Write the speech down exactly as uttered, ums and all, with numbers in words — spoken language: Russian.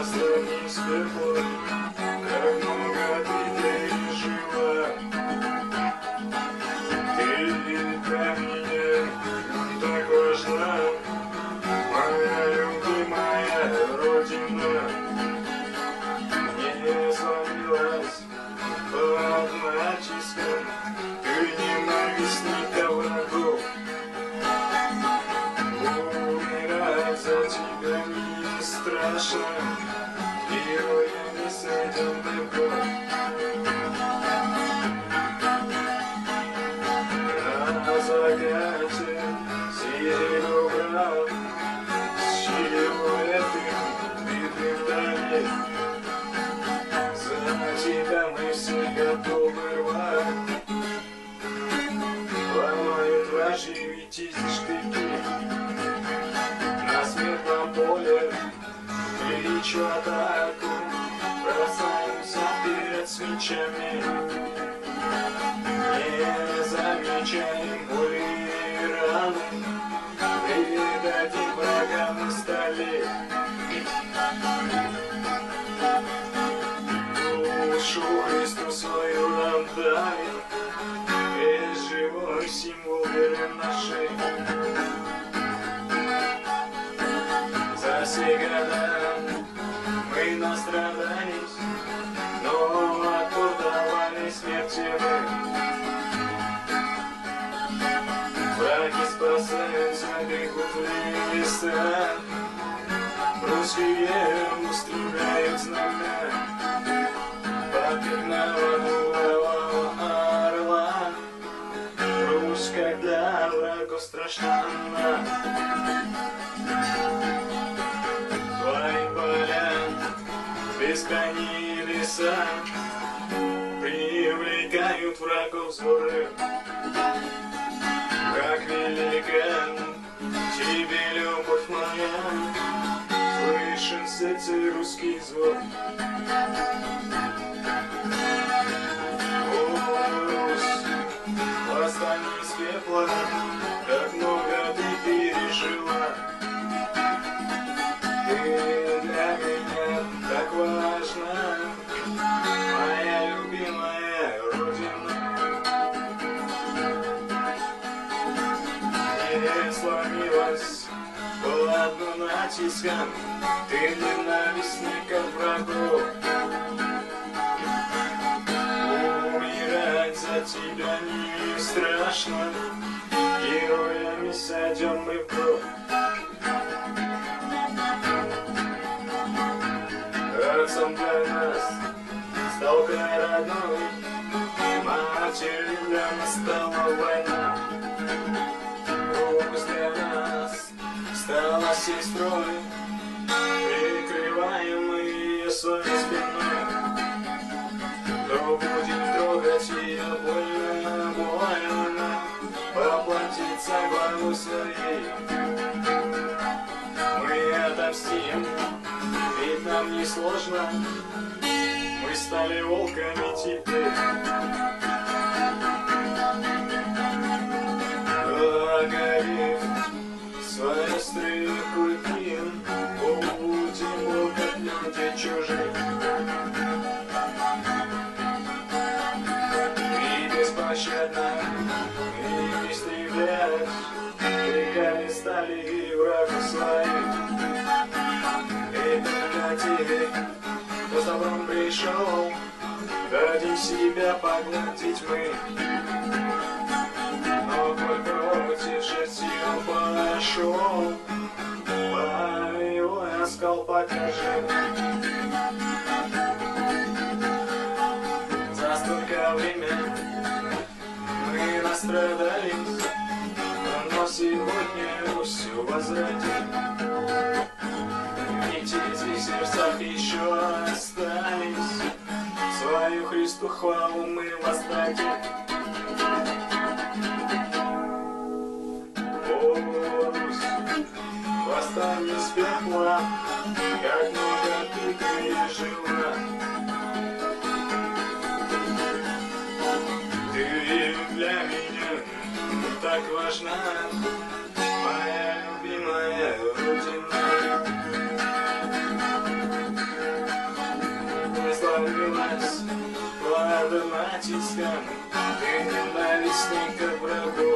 восстань из пепла, как много ты пережила. Ты для меня так важна, моя любимая Родина. Не сломилась под натиском ты ненавистника врагов. Умирать за тебя не страшно, героями сойдем мы в год. На закате серебра силуэтом битвы вдали. За тебя мы все готовы рвать, ломают вражьи витязи штыки. На светлом поле кричу атаку, бросаемся вперед с мечами. Не замечаем боли и раны, передадим врагам из стали. Душу Христу свою нам дай, весь живой символ веры нашей. За все года мы настрадались, но отдавали смерти мы. Враги спасаются, бегут в леса, русские устремляют знамя. Победного нового орла, Русь, когда врагу страшна. Твои поля, бескрайние леса привлекают врагов с горы. Как велика тебе любовь моя, слышен в сердце русский звук. Восстань из пепла, как много ты пережила. Ты для меня так важна, моя любимая Родина. Не сломилась под натиском ты ненавистников врагов. За тебя не страшно, героями сойдем мы в гроб. Отцом для нас стал край родной, матерью для нас стала война. Русь для нас стала сестрой, прикрываем мы ее своей спиной. Но будем трогать ее больно, больно, поплатиться главу своей. Мы отомстим, ведь нам не сложно, мы стали волками теперь. Оголив свои острые клыки, будем локоть люди чужих. Беспощадно и истреблять веками стали и врагов своих. И только тебе, кто с добром пришел, дадим себя погладить мы. Но коль против же сил пошел, боевой оскал покажи. За столько времени мы настрадались, но сегодня Русью возродим. Нити в сердцах еще остались, свою Христу хвалу мы воздадим. О, Русь, восстань из пепла, как много ты пережила. Ты для меня так важна, моя любимая Родина. ненавистников врагов.